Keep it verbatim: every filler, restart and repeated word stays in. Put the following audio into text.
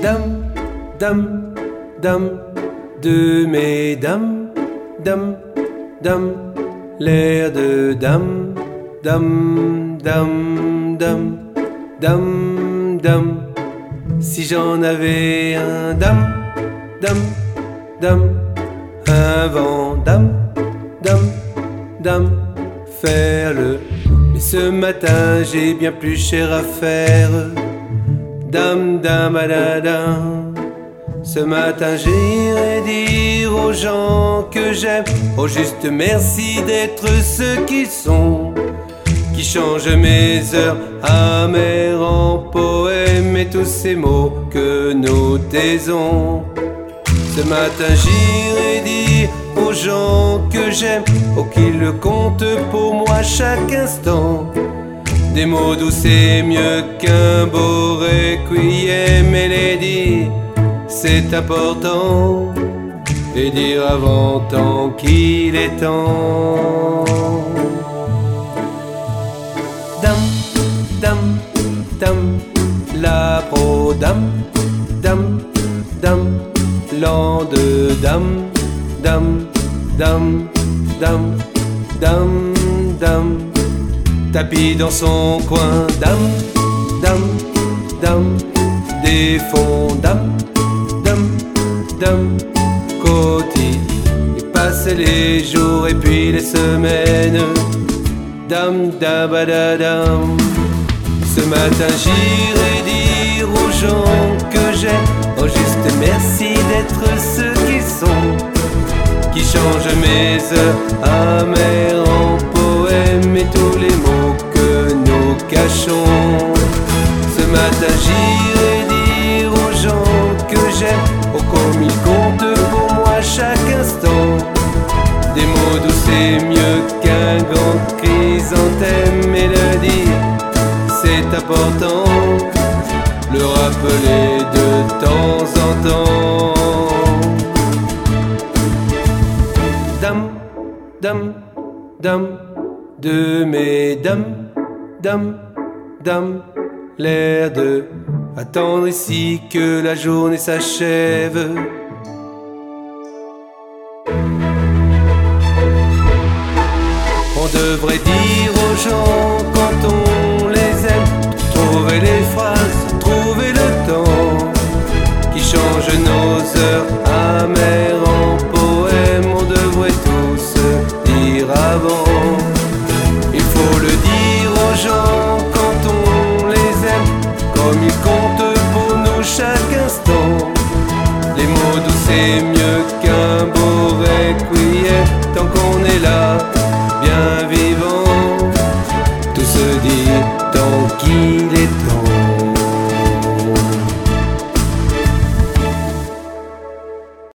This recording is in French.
Dame, dame, dame, de mesdames, dame, dame, l'air de dame, dame, dame, dame, dame, dame. Si j'en avais un dame, dame, dame, un vent dame, dame, dame, faire le. Mais ce matin j'ai bien plus cher à faire. Dame, dame, adadam. Ce matin j'irai dire aux gens que j'aime, au juste merci d'être ceux qui sont, qui changent mes heures amères en poèmes et tous ces mots que nous taisons. Ce matin j'irai dire aux gens que j'aime, oh qu'ils le comptent pour moi chaque instant. Des mots doux c'est mieux qu'un beau requiem, et les dire c'est important, les dire avant tant qu'il est temps. Dame, dame, dame, la pro dame, dame, dame, l'an de dame, dame, dame, dame, dame, dame. Tapis dans son coin, dame, dame, dame, des fonds, dame, dame, dame, côté. Et passe les jours et puis les semaines, dame, dame, dame. Ce matin j'irai dire aux gens que j'aime, oh juste merci d'être ceux qui sont, qui changent mes heures amères en poèmes et tous les mots que nous cachons. Ce matin j'irai dire aux gens que j'aime, oh comme ils comptent pour moi chaque instant. Des mots doux c'est mieux qu'un grand chrysanthème, et le dire c'est important, le rappeler de temps en temps. Dame, dame, dame, de mesdames, dame, dame, l'air de attendre ici que la journée s'achève. On devrait dire aux gens quand on les aime, trouver les phrases, trouver le temps qui change nos heures amères en poèmes. On devrait tous dire avant. Il faut le dire aux gens quand on les aime, comme ils comptent pour nous chaque instant. Les mots doux c'est mieux qu'un beau requiem, tant qu'on est là, bien